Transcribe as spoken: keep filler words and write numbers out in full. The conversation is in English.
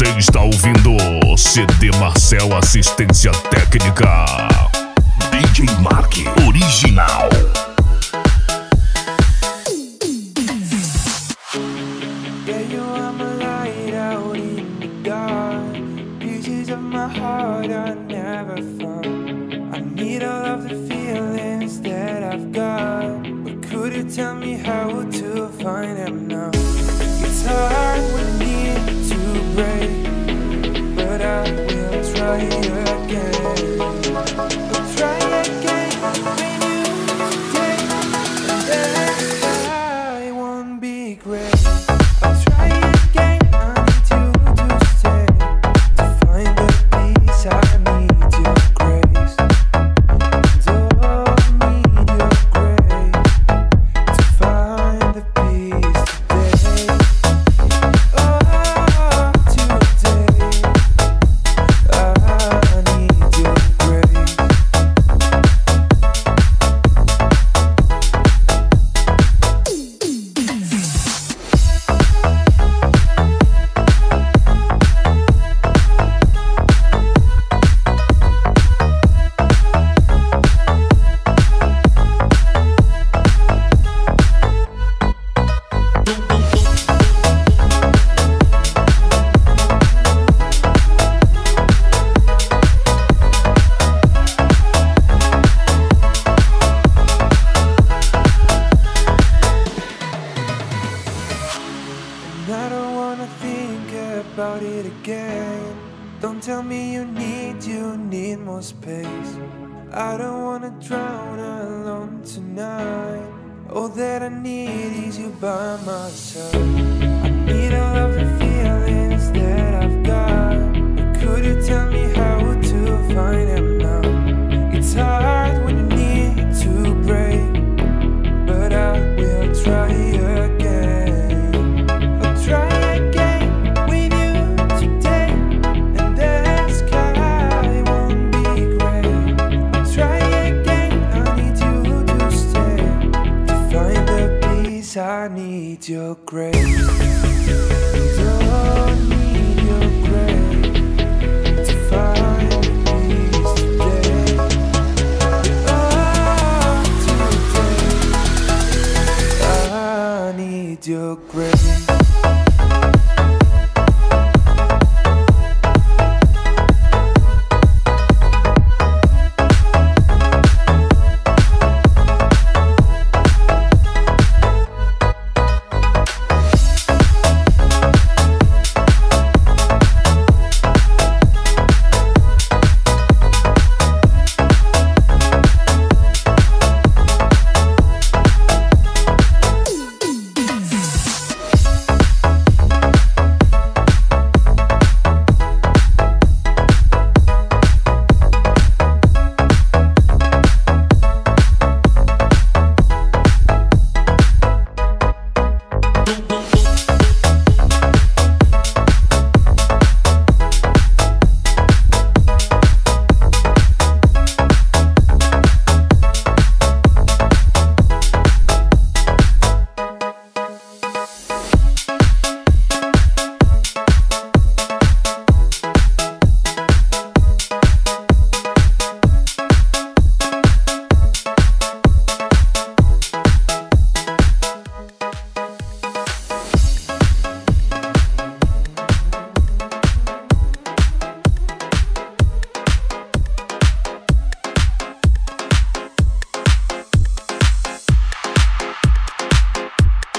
Você está ouvindo C D Marcel Assistência Técnica. D J Mark Original. Yeah, you are my light out in the dark. Pieces of my heart I never found. I need all of the feelings that I've got, but could you tell me how to find them now? It's hard when you need to break, but I will try again. I'll try again when you take, and then I won't be great. I'll try again, I need you to stay, to find the peace I need your grace. Don't need your grace, to find the peace today. Oh, today, I need your grace. And I don't wanna think about it again. Don't tell me you need, you need more space. I don't wanna drown alone tonight. All that I need is you by my side. I need all of the feelings that I've got, but could you tell me how to find them now? It's hard when you need to break, but I will try again. I'll try again with you today, and the sky won't be gray. I'll try again, I need you to stay, to find the peace I need your grace. Don't need your grace, to find the peace today. Oh, today, I need your grace.